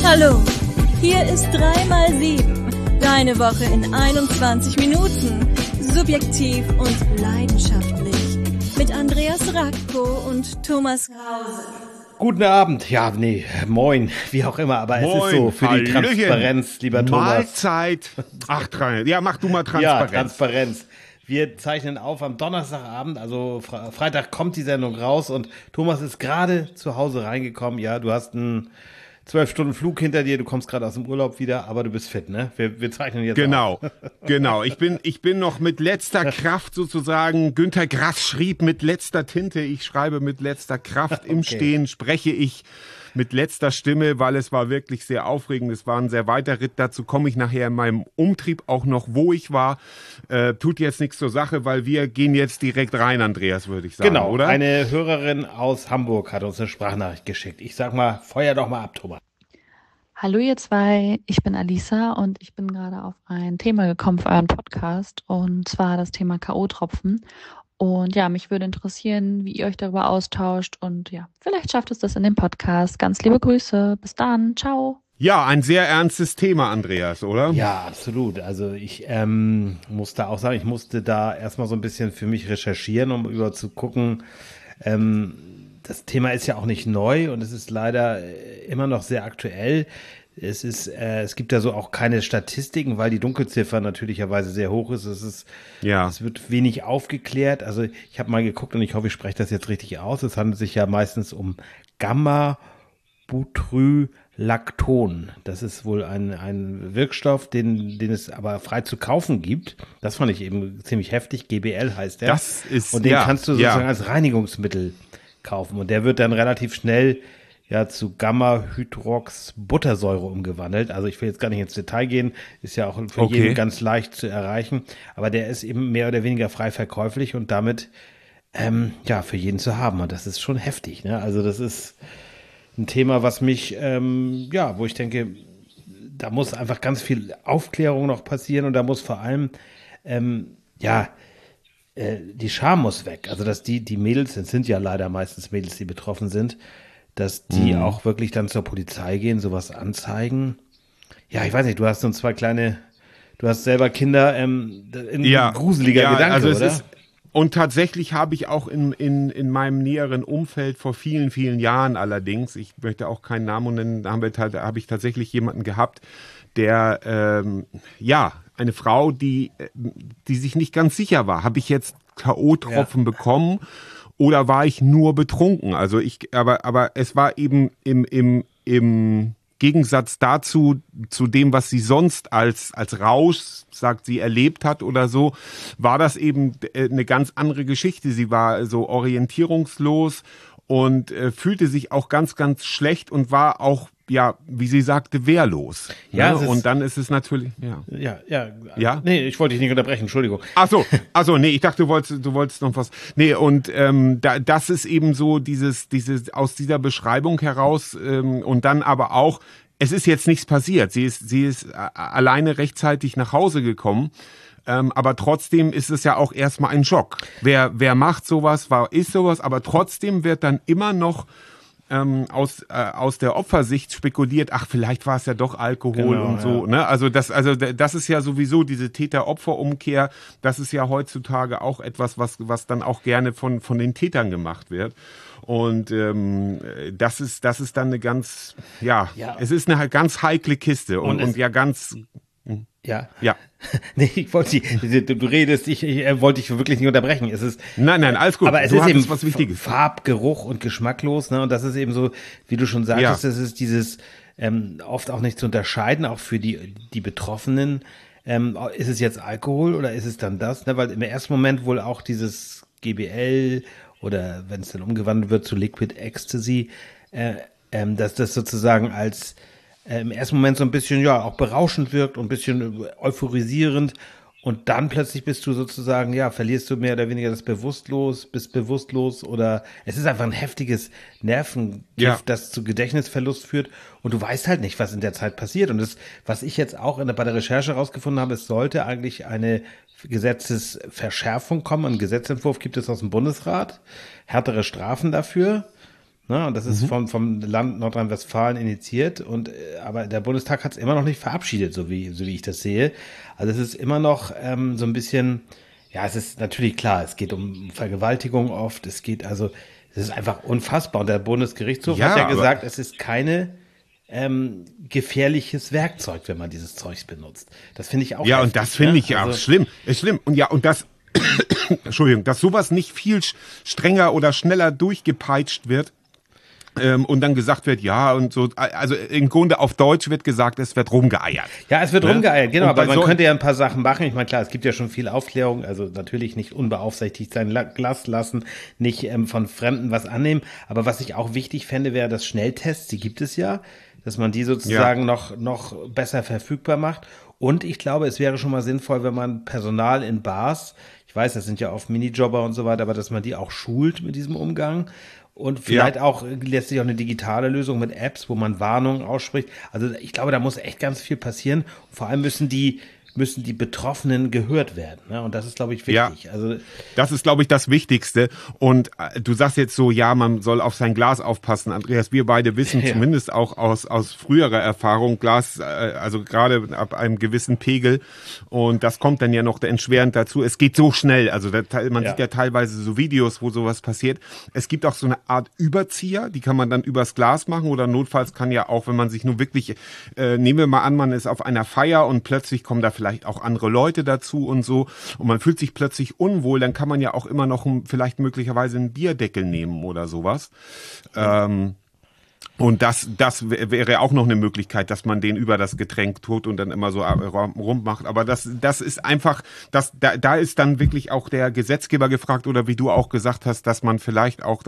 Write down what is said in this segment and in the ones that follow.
Hallo, hier ist 3x7. Deine Woche in 21 Minuten. Subjektiv und leidenschaftlich. Mit Andreas Radko und Thomas Krause. Guten Abend, ja, nee, moin, wie auch immer, aber Moin, es ist so für die Hallöchen. Transparenz, lieber Thomas. Mahlzeit. Ach, ja, mach du mal Transparenz. Ja, Transparenz. Wir zeichnen auf am Donnerstagabend, also Freitag kommt die Sendung raus und Thomas ist gerade zu Hause reingekommen. Ja, du hast einen 12-Stunden-Flug hinter dir, du kommst gerade aus dem Urlaub wieder, aber du bist fit, ne? Wir zeichnen jetzt auf. Genau. Ich bin noch mit letzter Kraft sozusagen. Günter Grass schrieb mit letzter Tinte, ich schreibe mit letzter Kraft. Im Stehen spreche ich mit letzter Stimme, weil es war wirklich sehr aufregend. Es war ein sehr weiter Ritt. Dazu komme ich nachher in meinem Umtrieb auch noch, wo ich war. Tut jetzt nichts zur Sache, weil wir gehen jetzt direkt rein, Andreas, würde ich sagen, Genau, oder? eine Hörerin aus Hamburg hat uns eine Sprachnachricht geschickt. Ich sag mal, feuer doch mal ab, Thomas. Hallo ihr zwei, ich bin Alisa und ich bin gerade auf ein Thema gekommen für euren Podcast und zwar das Thema K.O.-Tropfen. Und ja, mich würde interessieren, wie ihr euch darüber austauscht und ja, vielleicht schafft es das in dem Podcast. Ganz liebe Grüße, bis dann, ciao. Ja, ein sehr ernstes Thema, Andreas, oder? Ja, absolut. Also ich musste auch sagen, ich musste da erstmal so ein bisschen für mich recherchieren, um über zu gucken. Das Thema ist ja auch nicht neu und es ist leider immer noch sehr aktuell. Es gibt ja so auch keine Statistiken, weil die Dunkelziffer natürlicherweise sehr hoch ist. Es wird wenig aufgeklärt. Also ich habe mal geguckt und ich hoffe, ich spreche das jetzt richtig aus. Es handelt sich ja meistens um Gamma-Butrylacton. Das ist wohl ein Wirkstoff, den es aber frei zu kaufen gibt. Das fand ich eben ziemlich heftig. GBL heißt der. Das ist, und den kannst du sozusagen als Reinigungsmittel kaufen. Und der wird dann relativ schnell zu Gamma-Hydroxbuttersäure umgewandelt. Also ich will jetzt gar nicht ins Detail gehen, ist ja auch für jeden ganz leicht zu erreichen. Aber der ist eben mehr oder weniger frei verkäuflich und damit für jeden zu haben. Und das ist schon heftig, ne? Also das ist ein Thema, was mich, wo ich denke, da muss einfach ganz viel Aufklärung noch passieren und da muss vor allem, die Scham muss weg. Also dass die Mädels, es sind ja leider meistens Mädels, die betroffen sind, dass die auch wirklich dann zur Polizei gehen, sowas anzeigen. Ja, ich weiß nicht, du hast selber Kinder, ein gruseliger Gedanke, also oder? Und tatsächlich habe ich auch in meinem näheren Umfeld vor vielen, vielen Jahren allerdings, ich möchte auch keinen Namen nennen, habe ich tatsächlich jemanden gehabt, der, eine Frau, die sich nicht ganz sicher war, habe ich jetzt K.O.-Tropfen bekommen oder war ich nur betrunken? Also aber es war eben im Gegensatz dazu, zu dem, was sie sonst als Rausch, sagt sie, erlebt hat oder so, war das eben eine ganz andere Geschichte. Sie war so orientierungslos und fühlte sich auch ganz, ganz schlecht und war auch, wie sie sagte, wehrlos. Ja, ne? Und dann ist es natürlich, Ja? Nee, ich wollte dich nicht unterbrechen, Entschuldigung. Ach so, nee, ich dachte, du wolltest noch was. Nee, und das ist eben so dieses aus dieser Beschreibung heraus und dann aber auch, es ist jetzt nichts passiert. Sie ist alleine rechtzeitig nach Hause gekommen. Aber trotzdem ist es ja auch erstmal ein Schock. Wer macht sowas, ist sowas, aber trotzdem wird dann immer noch aus der Opfersicht spekuliert, vielleicht war es ja doch Alkohol und so. Ne? Also das ist ja sowieso diese Täter-Opfer-Umkehr, das ist ja heutzutage auch etwas, was dann auch gerne von den Tätern gemacht wird. Und das ist dann eine ganz, es ist eine ganz heikle Kiste und ja ganz... Ja. Ja. Nee, du redest, ich wollte dich wirklich nicht unterbrechen. Es ist, nein, alles gut. Aber es du ist eben was Wichtiges. Farb, Geruch und geschmacklos, ne? Und das ist eben so, wie du schon sagtest, das ist dieses oft auch nicht zu unterscheiden, auch für die Betroffenen. Ist es jetzt Alkohol oder ist es dann das? Ne? Weil im ersten Moment wohl auch dieses GBL oder wenn es dann umgewandelt wird zu Liquid Ecstasy, dass das sozusagen als im ersten Moment so ein bisschen, auch berauschend wirkt und ein bisschen euphorisierend und dann plötzlich bist du sozusagen, verlierst du mehr oder weniger bist bewusstlos oder es ist einfach ein heftiges Nervengift, das zu Gedächtnisverlust führt und du weißt halt nicht, was in der Zeit passiert und das, was ich jetzt auch bei der Recherche herausgefunden habe, es sollte eigentlich eine Gesetzesverschärfung kommen, einen Gesetzentwurf gibt es aus dem Bundesrat, härtere Strafen dafür. Ne? Und das ist vom Land Nordrhein-Westfalen initiiert. Aber der Bundestag hat es immer noch nicht verabschiedet, so wie ich das sehe. Also es ist immer noch so ein bisschen, ja, es ist natürlich klar, es geht um Vergewaltigung oft. Es ist einfach unfassbar. Und der Bundesgerichtshof hat ja gesagt, es ist keine gefährliches Werkzeug, wenn man dieses Zeugs benutzt. Das finde ich auch Ja, heftig, und das finde ich ja auch schlimm. Ist schlimm. Und das, Entschuldigung, dass sowas nicht viel strenger oder schneller durchgepeitscht wird und dann gesagt wird, ja und so, also im Grunde auf Deutsch wird gesagt, es wird rumgeeiert. Ja, es wird rumgeeiert, genau, aber man könnte ja ein paar Sachen machen. Ich meine, klar, es gibt ja schon viel Aufklärung, also natürlich nicht unbeaufsichtigt sein Glas lassen, nicht von Fremden was annehmen, aber was ich auch wichtig fände, wäre das Schnelltests, die gibt es ja, dass man die sozusagen noch besser verfügbar macht. Und ich glaube, es wäre schon mal sinnvoll, wenn man Personal in Bars, ich weiß, das sind ja oft Minijobber und so weiter, aber dass man die auch schult mit diesem Umgang. Und vielleicht auch letztlich auch eine digitale Lösung mit Apps, wo man Warnungen ausspricht. Also ich glaube, da muss echt ganz viel passieren. Und vor allem müssen die Betroffenen gehört werden. Ne? Und das ist, glaube ich, wichtig. Ja, also das ist, glaube ich, das Wichtigste. Und du sagst jetzt so, ja, man soll auf sein Glas aufpassen. Andreas, wir beide wissen zumindest auch aus früherer Erfahrung, Glas, also gerade ab einem gewissen Pegel. Und das kommt dann ja noch entschwerend dazu. Es geht so schnell. Also man sieht ja teilweise so Videos, wo sowas passiert. Es gibt auch so eine Art Überzieher, die kann man dann übers Glas machen. Oder notfalls kann ja auch, wenn man sich nur wirklich, nehmen wir mal an, man ist auf einer Feier und plötzlich kommen da vielleicht auch andere Leute dazu und so und man fühlt sich plötzlich unwohl, dann kann man ja auch immer noch vielleicht möglicherweise einen Bierdeckel nehmen oder sowas. Und das wäre auch noch eine Möglichkeit, dass man den über das Getränk tut und dann immer so rummacht. Aber das ist einfach, da ist dann wirklich auch der Gesetzgeber gefragt oder wie du auch gesagt hast, dass man vielleicht auch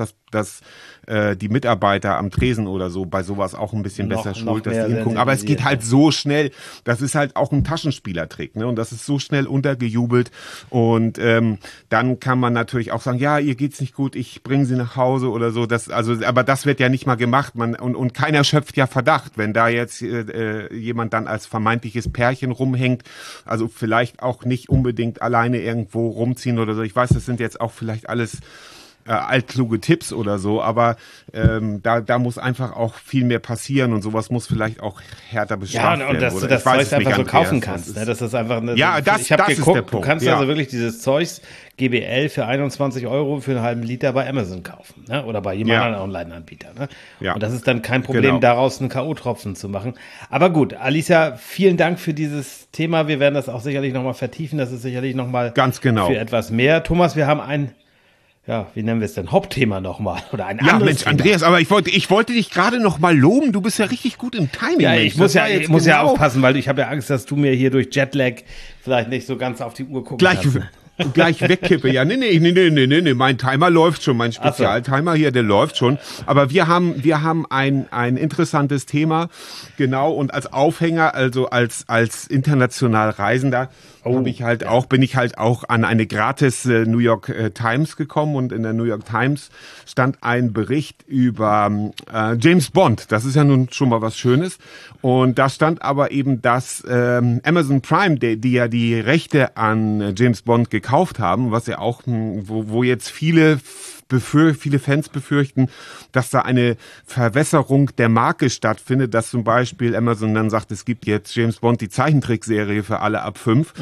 die Mitarbeiter am Tresen oder so bei sowas auch ein bisschen besser schult, dass die hingucken. Aber es geht halt so schnell. Das ist halt auch ein Taschenspielertrick, ne? Und das ist so schnell untergejubelt. Und dann kann man natürlich auch sagen, ja, ihr geht's nicht gut, ich bringe sie nach Hause oder so. Aber das wird ja nicht mal gemacht. Und keiner schöpft ja Verdacht, wenn da jetzt jemand dann als vermeintliches Pärchen rumhängt, also vielleicht auch nicht unbedingt alleine irgendwo rumziehen oder so. Ich weiß, das sind jetzt auch vielleicht alles altkluge Tipps oder so, aber da muss einfach auch viel mehr passieren und sowas muss vielleicht auch härter bestraft werden. Ja, und dass du das Zeug einfach so kaufen kannst. Ne? Das ist einfach ich habe geguckt, ist der Punkt. Du kannst also wirklich dieses Zeugs GBL für 21 € für einen halben Liter bei Amazon kaufen, ne? Oder bei jedem anderen Online-Anbieter. Ne? Ja. Und das ist dann kein Problem, daraus einen K.O.-Tropfen zu machen. Aber gut, Alicia, vielen Dank für dieses Thema. Wir werden das auch sicherlich nochmal vertiefen. Das ist sicherlich nochmal für etwas mehr. Thomas, wir haben wie nennen wir es denn? Hauptthema nochmal. Oder ein anderes Mensch, Thema. Andreas, aber ich wollte dich gerade noch mal loben. Du bist ja richtig gut im Timing. Ja, ich muss ja aufpassen, weil ich habe ja Angst, dass du mir hier durch Jetlag vielleicht nicht so ganz auf die Uhr gucken kannst. Gleich wegkippe. Ja, nee. Mein Timer läuft schon. Mein Spezialtimer hier, der läuft schon. Aber wir haben ein interessantes Thema. Genau. Und als Aufhänger, also als international Reisender, bin ich halt auch an eine gratis New York Times gekommen und in der New York Times stand ein Bericht über James Bond. Das ist ja nun schon mal was Schönes. Und da stand aber eben, dass Amazon Prime, die ja die Rechte an James Bond gekauft haben, was ja auch, wo jetzt viele Fans befürchten, dass da eine Verwässerung der Marke stattfindet, dass zum Beispiel Amazon dann sagt, es gibt jetzt James Bond, die Zeichentrickserie für alle ab 5.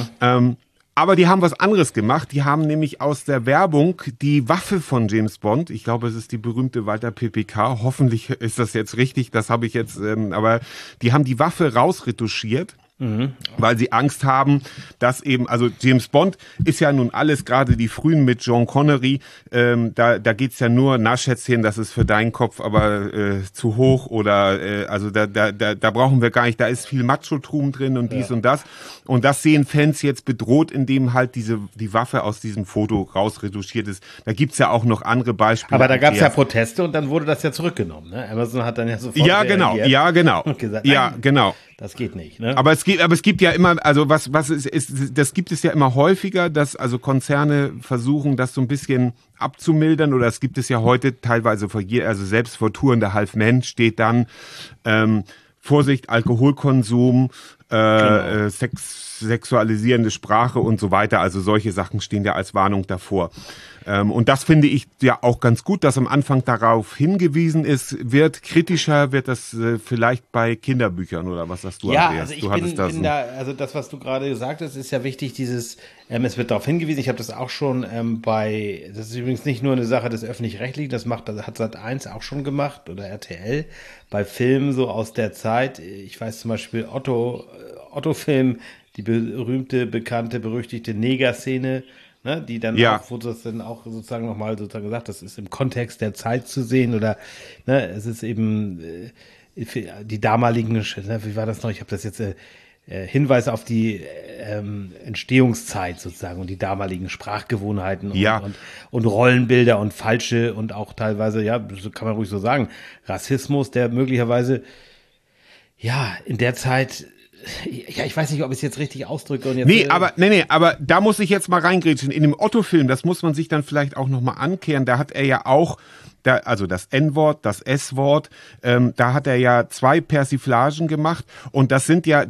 Aber die haben was anderes gemacht. Die haben nämlich aus der Werbung die Waffe von James Bond, ich glaube, es ist die berühmte Walter PPK, hoffentlich ist das jetzt richtig, das habe ich jetzt, aber die haben die Waffe rausretuschiert. Weil sie Angst haben, dass eben, also James Bond ist ja nun alles, gerade die frühen mit Sean Connery, da geht's ja nur, na Schätzchen, das ist für deinen Kopf aber zu hoch oder also da brauchen wir gar nicht, da ist viel Macho-Tum drin und dies und das. Und das sehen Fans jetzt bedroht, indem halt die Waffe aus diesem Foto rausretuschiert ist. Da gibt's ja auch noch andere Beispiele. Aber da gab's ja Proteste und dann wurde das ja zurückgenommen. Ne? Amazon hat dann ja sofort reagiert. Ja, genau. Und gesagt, genau. Das geht nicht, ne? Aber es gibt ja immer, also das gibt es ja immer häufiger, dass also Konzerne versuchen, das so ein bisschen abzumildern, oder es gibt es ja heute teilweise also selbst vor Touren der Half-Man steht dann, Vorsicht, Alkoholkonsum, genau. Sexualisierende Sprache und so weiter. Also solche Sachen stehen ja als Warnung davor. Und das finde ich ja auch ganz gut, dass am Anfang darauf hingewiesen wird. Kritischer wird das vielleicht bei Kinderbüchern oder was sagst du, Andreas? Also also das, was du gerade gesagt hast, ist ja wichtig, es wird darauf hingewiesen, ich habe das auch schon das ist übrigens nicht nur eine Sache des Öffentlich-Rechtlichen, das hat Sat.1 auch schon gemacht oder RTL, bei Filmen so aus der Zeit, ich weiß zum Beispiel Otto-Film, die berühmte, bekannte, berüchtigte Neger-Szene, ne, die dann auch, wo das dann auch sozusagen nochmal sozusagen gesagt, das ist im Kontext der Zeit zu sehen oder ne, es ist eben für die damaligen, wie war das noch, ich habe das jetzt Hinweise auf die Entstehungszeit sozusagen und die damaligen Sprachgewohnheiten und Rollenbilder und falsche und auch teilweise, so kann man ruhig so sagen, Rassismus, der möglicherweise in der Zeit, ich weiß nicht, ob ich es jetzt richtig ausdrücke. Und jetzt, aber da muss ich jetzt mal reingrätschen. In dem Otto-Film, das muss man sich dann vielleicht auch nochmal ankehren, da hat er ja auch, also das N-Wort, das S-Wort, da hat er ja 2 Persiflagen gemacht und das ist ja,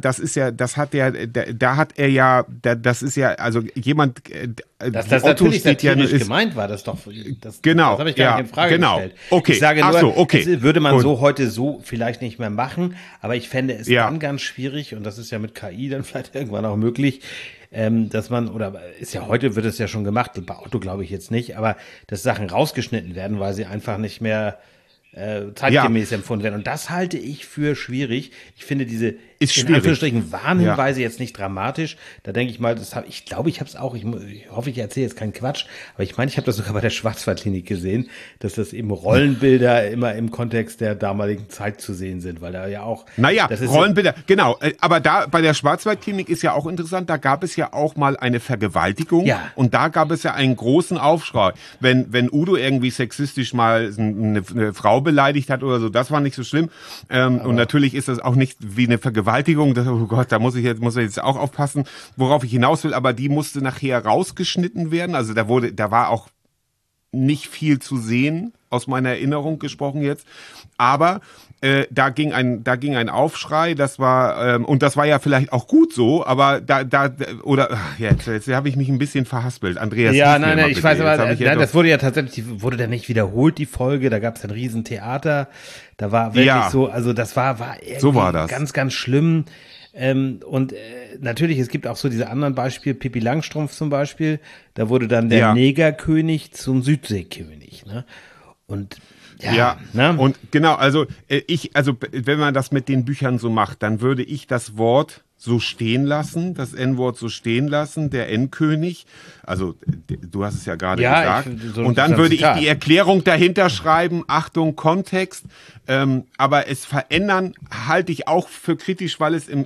also jemand, dass das Otto natürlich satirisch gemeint war, das habe ich gar nicht in Frage gestellt. Okay. Ich sage nur, das würde man heute so vielleicht nicht mehr machen, aber ich fände es dann ganz schwierig und das ist ja mit KI dann vielleicht irgendwann auch möglich, dass man, oder ist ja heute, wird es ja schon gemacht, bei Otto glaube ich jetzt nicht, aber dass Sachen rausgeschnitten werden, weil sie einfach nicht mehr zeitgemäß empfunden werden. Und das halte ich für schwierig. Ich finde diese in Anführungsstrichen Warnhinweise jetzt nicht dramatisch. Da denke ich mal, ich glaube, ich habe es auch, ich hoffe, ich erzähle jetzt keinen Quatsch, aber ich meine, ich habe das sogar bei der Schwarzwaldklinik gesehen, dass das eben Rollenbilder immer im Kontext der damaligen Zeit zu sehen sind, weil da ja auch... Rollenbilder, genau. Aber da bei der Schwarzwaldklinik ist ja auch interessant, da gab es ja auch mal eine Vergewaltigung und da gab es ja einen großen Aufschrei. Wenn Udo irgendwie sexistisch mal eine Frau beleidigt hat oder so, das war nicht so schlimm. Und natürlich ist das auch nicht wie eine Vergewaltigung, oh Gott, da muss ich jetzt auch aufpassen, worauf ich hinaus will, aber die musste nachher rausgeschnitten werden, also da war auch nicht viel zu sehen, aus meiner Erinnerung gesprochen jetzt, aber da ging ein Aufschrei, das war und das war ja vielleicht auch gut so, aber jetzt habe ich mich ein bisschen verhaspelt. Andreas. Ja, nein, ich weiß aber, das wurde ja tatsächlich, wurde dann nicht wiederholt, die Folge, da gab es ein Riesentheater, da war wirklich so, also das war irgendwie so war das. Ganz, ganz schlimm. Und natürlich, es gibt auch so diese anderen Beispiele, Pippi Langstrumpf zum Beispiel, da wurde dann der Negerkönig zum Südseekönig, ne? Und und genau, also wenn man das mit den Büchern so macht, dann würde ich das Wort so stehen lassen, das N-Wort so stehen lassen, der N-König, also du hast es ja gerade gesagt, und dann würde ich die Erklärung dahinter schreiben, Achtung, Kontext, aber es verändern halte ich auch für kritisch, weil es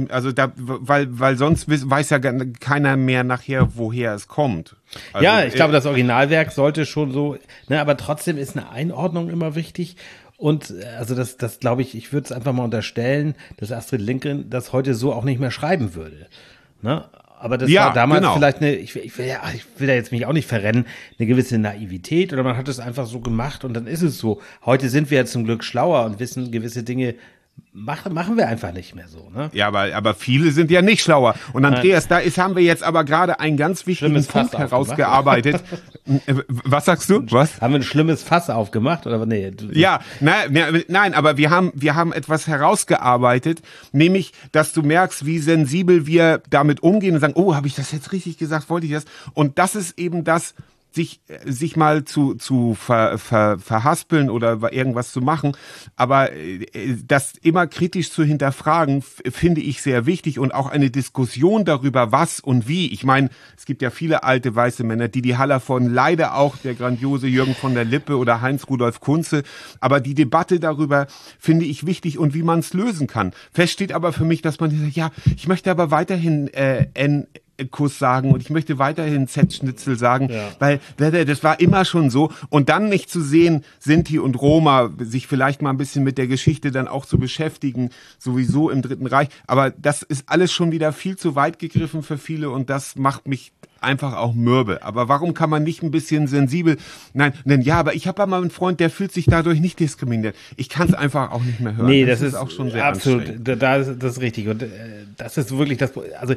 weil sonst weiß ja keiner mehr nachher, woher es kommt. Also, ich glaube, das Originalwerk sollte schon so, aber trotzdem ist eine Einordnung immer wichtig. Und also das glaube ich würde es einfach mal unterstellen, dass Astrid Lindgren das heute so auch nicht mehr schreiben würde. Ne? Aber das war damals vielleicht ich will da jetzt mich auch nicht verrennen, eine gewisse Naivität oder man hat es einfach so gemacht und dann ist es so. Heute sind wir ja zum Glück schlauer und wissen gewisse Dinge, machen wir einfach nicht mehr so, ne? Ja, aber viele sind ja nicht schlauer. Und Andreas, haben wir jetzt aber gerade einen ganz wichtigen Punkt herausgearbeitet. Was sagst du? Was? Haben wir ein schlimmes Fass aufgemacht oder nee? Nein, aber wir haben etwas herausgearbeitet, nämlich, dass du merkst, wie sensibel wir damit umgehen und sagen, oh, habe ich das jetzt richtig gesagt, wollte ich das? Und das ist eben das, sich mal zu verhaspeln oder irgendwas zu machen, aber das immer kritisch zu hinterfragen, finde ich sehr wichtig und auch eine Diskussion darüber, was und wie. Ich meine, es gibt ja viele alte weiße Männer, Didi Hallervorden, leider auch der grandiose Jürgen von der Lippe oder Heinz-Rudolf Kunze, aber die Debatte darüber finde ich wichtig und wie man es lösen kann. Fest steht aber für mich, dass man sagt, ich möchte aber weiterhin Kuss sagen und ich möchte weiterhin Z-Schnitzel sagen, weil das war immer schon so und dann nicht zu sehen, Sinti und Roma, sich vielleicht mal ein bisschen mit der Geschichte dann auch zu beschäftigen, sowieso im Dritten Reich, aber das ist alles schon wieder viel zu weit gegriffen für viele und das macht mich einfach auch mürbe. Aber warum kann man nicht ein bisschen sensibel, nein, denn ja, aber ich habe ja mal einen Freund, der fühlt sich dadurch nicht diskriminiert. Ich kann es einfach auch nicht mehr hören. Nee, das ist auch schon sehr absolut, das ist richtig. Und das ist wirklich das, also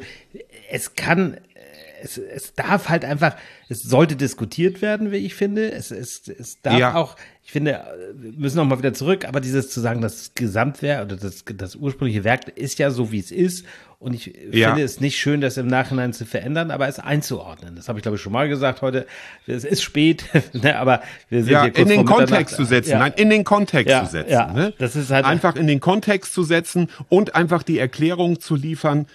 es darf halt einfach, es sollte diskutiert werden, wie ich finde. Es darf auch, ich finde, wir müssen noch mal wieder zurück, aber dieses zu sagen, das Gesamtwerk oder das ursprüngliche Werk ist ja so, wie es ist. Und ich finde es nicht schön, das im Nachhinein zu verändern, aber es einzuordnen. Das habe ich, glaube ich, schon mal gesagt heute. Es ist spät, ne, aber wir sind hier kurz in den Kontext zu setzen. Nein, in den Kontext zu setzen. Ja, ne? Das ist halt einfach in den Kontext zu setzen und einfach die Erklärung zu liefern,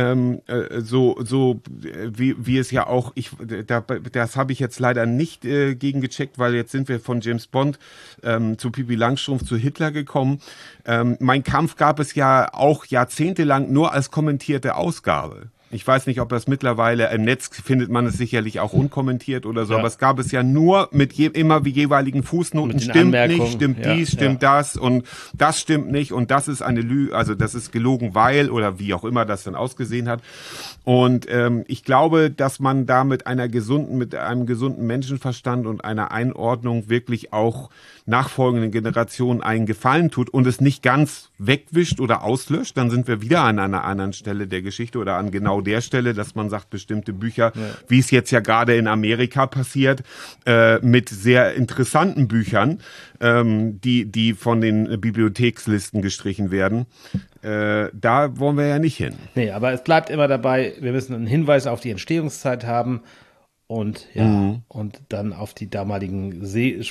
wie es ja auch, das habe ich jetzt leider nicht gegengecheckt, weil jetzt sind wir von James Bond zu Pippi Langstrumpf zu Hitler gekommen. Mein Kampf gab es ja auch jahrzehntelang nur als kommentierte Ausgabe. Ich weiß nicht, ob das mittlerweile im Netz findet man es sicherlich auch unkommentiert oder so, aber es gab es ja nur mit immer wie jeweiligen Fußnoten. Stimmt nicht, stimmt dies, stimmt das und das stimmt nicht und das ist eine Lüge, also das ist gelogen, weil oder wie auch immer das dann ausgesehen hat. Und ich glaube, dass man da mit einem gesunden Menschenverstand und einer Einordnung wirklich auch nachfolgenden Generationen einen Gefallen tut und es nicht ganz wegwischt oder auslöscht, dann sind wir wieder an einer anderen Stelle der Geschichte oder an genau der Stelle, dass man sagt, bestimmte Bücher, wie es jetzt ja gerade in Amerika passiert, mit sehr interessanten Büchern, die von den Bibliothekslisten gestrichen werden, da wollen wir ja nicht hin. Nee, aber es bleibt immer dabei, wir müssen einen Hinweis auf die Entstehungszeit haben und und dann auf die damaligen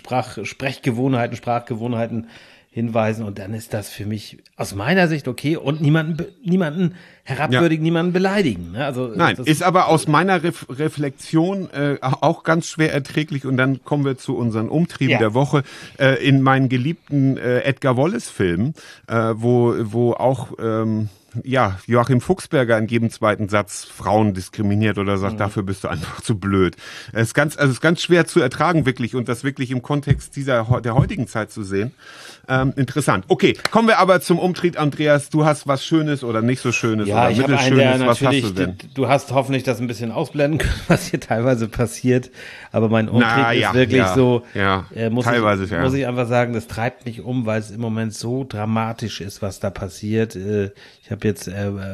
Sprachgewohnheiten hinweisen und dann ist das für mich aus meiner Sicht okay und niemanden herabwürdigen, niemanden beleidigen. Ne? Also, nein, ist aber aus meiner Reflexion auch ganz schwer erträglich und dann kommen wir zu unseren Umtrieben der Woche. In meinen geliebten Edgar Wallace-Filmen, wo auch Joachim Fuchsberger in jedem zweiten Satz Frauen diskriminiert oder sagt, dafür bist du einfach zu blöd. Es ist ganz schwer zu ertragen wirklich und das wirklich im Kontext der heutigen Zeit zu sehen. Interessant. Okay, kommen wir aber zum Umtrieb, Andreas. Du hast was Schönes oder nicht so Schönes oder Mittelschönes. Was hast du denn? Du hast hoffentlich das ein bisschen ausblenden können, was hier teilweise passiert. Aber mein Umtrieb ist wirklich so, muss ich einfach sagen, das treibt mich um, weil es im Moment so dramatisch ist, was da passiert. Ich habe jetzt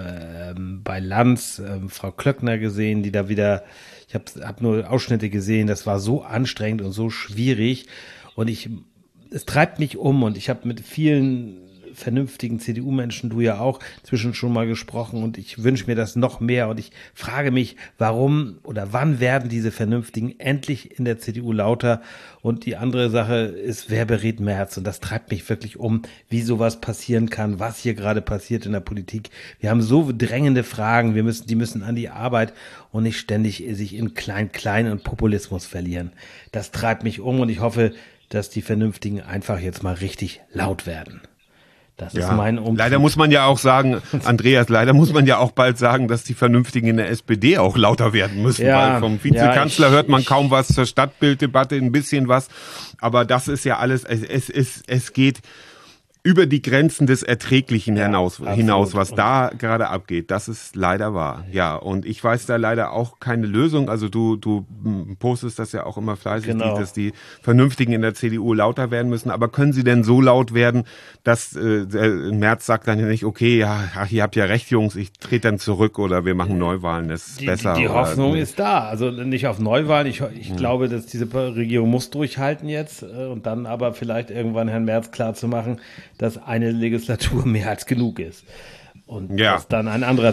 bei Lanz Frau Klöckner gesehen, die da wieder, ich hab nur Ausschnitte gesehen, das war so anstrengend und so schwierig und es treibt mich um und ich habe mit vielen vernünftigen CDU-Menschen, du ja auch, zwischen schon mal gesprochen und ich wünsche mir das noch mehr und ich frage mich, warum oder wann werden diese Vernünftigen endlich in der CDU lauter und die andere Sache ist, wer berät Merz und das treibt mich wirklich um, wie sowas passieren kann, was hier gerade passiert in der Politik. Wir haben so drängende Fragen, die müssen an die Arbeit und nicht ständig sich in Klein und Populismus verlieren. Das treibt mich um und ich hoffe, dass die Vernünftigen einfach jetzt mal richtig laut werden. Das ist mein Umtrieb. Leider muss man ja auch sagen, Andreas, auch bald sagen, dass die Vernünftigen in der SPD auch lauter werden müssen, weil vom Vizekanzler hört man kaum was, zur Stadtbilddebatte ein bisschen was, aber das ist ja alles, es geht über die Grenzen des Erträglichen hinaus, was da gerade abgeht. Das ist leider wahr. Ja, und ich weiß da leider auch keine Lösung. Also du postest das ja auch immer fleißig, dass die Vernünftigen in der CDU lauter werden müssen. Aber können sie denn so laut werden, dass Merz sagt dann ja nicht, okay, ihr habt ja recht, Jungs, ich trete dann zurück oder wir machen Neuwahlen, das ist besser. Die Hoffnung ist da. Also nicht auf Neuwahlen. Ich glaube, dass diese Regierung muss durchhalten jetzt und dann aber vielleicht irgendwann Herrn Merz klar zu machen, dass eine Legislatur mehr als genug ist. Und dass dann ein anderer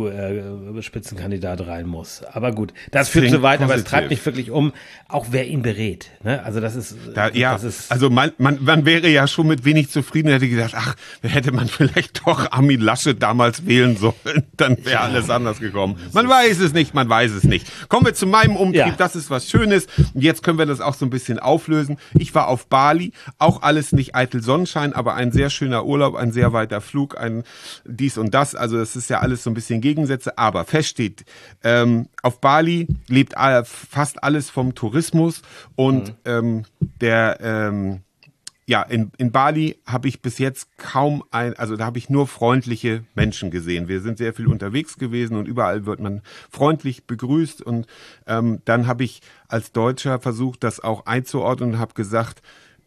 CDU-Spitzenkandidat rein muss. Aber gut, das führt zu weit, aber es treibt mich wirklich um, auch wer ihn berät. Ne? Also das ist... also man wäre ja schon mit wenig zufrieden, hätte gesagt, hätte man vielleicht doch Armin Laschet damals wählen sollen, dann wäre alles anders gekommen. Man weiß es nicht. Kommen wir zu meinem Umtrieb, das ist was Schönes. Und jetzt können wir das auch so ein bisschen auflösen. Ich war auf Bali, auch alles nicht eitel Sonnenschein, aber ein sehr schöner Urlaub, ein sehr weiter Flug, ein dies und das, also das ist ja alles so ein bisschen Gegensätze, aber fest steht, auf Bali lebt fast alles vom Tourismus und ja, in Bali habe ich bis jetzt also da habe ich nur freundliche Menschen gesehen. Wir sind sehr viel unterwegs gewesen und überall wird man freundlich begrüßt. Und dann habe ich als Deutscher versucht, das auch einzuordnen und habe gesagt,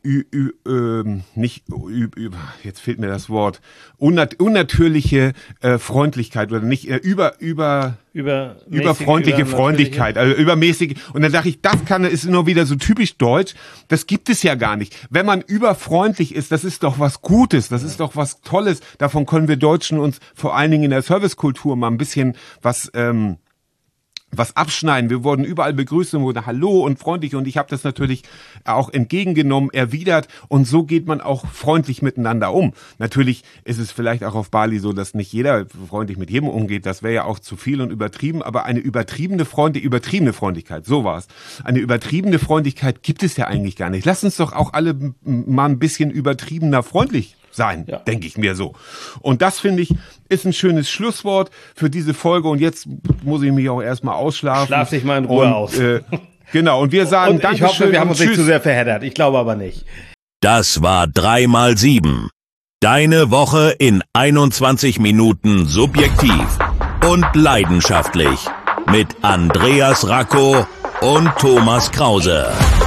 jetzt fehlt mir das Wort, unnatürliche Freundlichkeit oder nicht, überfreundliche Freundlichkeit, also übermäßig. Und dann dachte ich, ist nur wieder so typisch deutsch. Das gibt es ja gar nicht. Wenn man überfreundlich ist, das ist doch was Gutes, das ist doch was Tolles. Davon können wir Deutschen uns vor allen Dingen in der Servicekultur mal ein bisschen was abschneiden. Wir wurden überall begrüßt und wurden Hallo und freundlich und ich habe das natürlich auch entgegengenommen, erwidert und so geht man auch freundlich miteinander um. Natürlich ist es vielleicht auch auf Bali so, dass nicht jeder freundlich mit jedem umgeht, das wäre ja auch zu viel und übertrieben, aber eine übertriebene Freundlichkeit, so war's. Eine übertriebene Freundlichkeit gibt es ja eigentlich gar nicht. Lass uns doch auch alle mal ein bisschen übertriebener freundlich sein, ja. Denke ich mir so. Und das, finde ich, ist ein schönes Schlusswort für diese Folge. Und jetzt muss ich mich auch erstmal ausschlafen. Schlaf dich mal in Ruhe aus. Genau, und wir sagen Dankeschön. Ich hoffe, wir haben uns nicht zu sehr verheddert. Ich glaube aber nicht. Das war 3x7. Deine Woche in 21 Minuten subjektiv und leidenschaftlich. Mit Andreas Racco und Thomas Krause.